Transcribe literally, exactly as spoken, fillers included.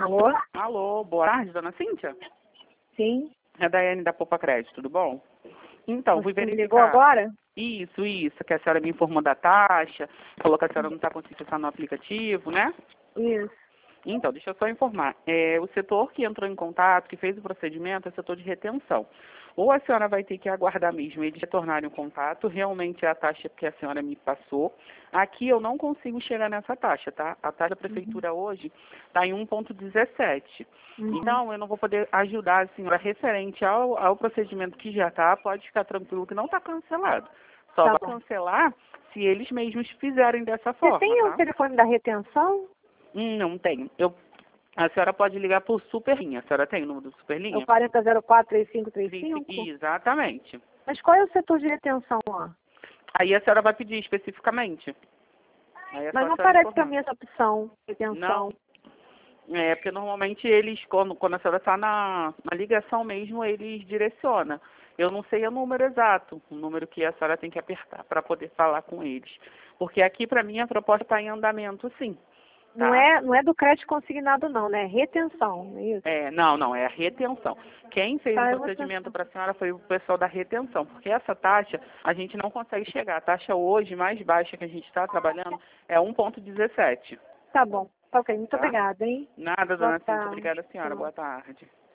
Alô? Alô, boa tarde, dona Cíntia? Sim. É a Daiane da Poupa Crédito, tudo bom? Então, fui Você me verificar. ligou agora? Isso, isso, que a senhora me informou da taxa, falou que a senhora não está conseguindo acessar no aplicativo, né? Isso. Então, deixa eu só informar. É, o setor que entrou em contato, que fez o procedimento, é o setor de retenção. Ou a senhora vai ter que aguardar mesmo eles retornarem o contato, realmente é a taxa que a senhora me passou. Aqui eu não consigo chegar nessa taxa, tá? A taxa da prefeitura uhum. hoje está em um vírgula dezessete. Uhum. Então, eu não vou poder ajudar a senhora referente ao, ao procedimento que já está. Pode ficar tranquilo que não está cancelado. Só Tá vai bom. cancelar se eles mesmos fizerem dessa forma, Você tem tá? o telefone da retenção? Hum, não tenho. Eu, a senhora pode ligar por Superlinha. A senhora tem o número do É Superlinha? o quarenta zero quatro, três cinco três cinco? Exatamente. Mas qual é o setor de retenção lá? Aí a senhora vai pedir especificamente. Aí é Mas só a não senhora aparece para informar. mim essa opção, retenção. Não. É, porque normalmente eles, quando, quando a senhora está na, na ligação mesmo, eles direcionam. Eu não sei o número exato, o número que a senhora tem que apertar para poder falar com eles. Porque aqui, para mim, a proposta está em andamento, sim. Não Tá? é, não é do crédito consignado não, né? É retenção, não é isso? É, não, não, é a retenção. Quem fez Tá, o eu vou procedimento tentar. para a senhora foi o pessoal da retenção, porque essa taxa a gente não consegue chegar. A taxa hoje mais baixa que a gente está trabalhando é um vírgula dezessete. Tá bom. Tá ok. Muito Tá? obrigada, hein? Nada, Boa dona Cintia. tarde. Obrigada, senhora. Tchau. Boa tarde.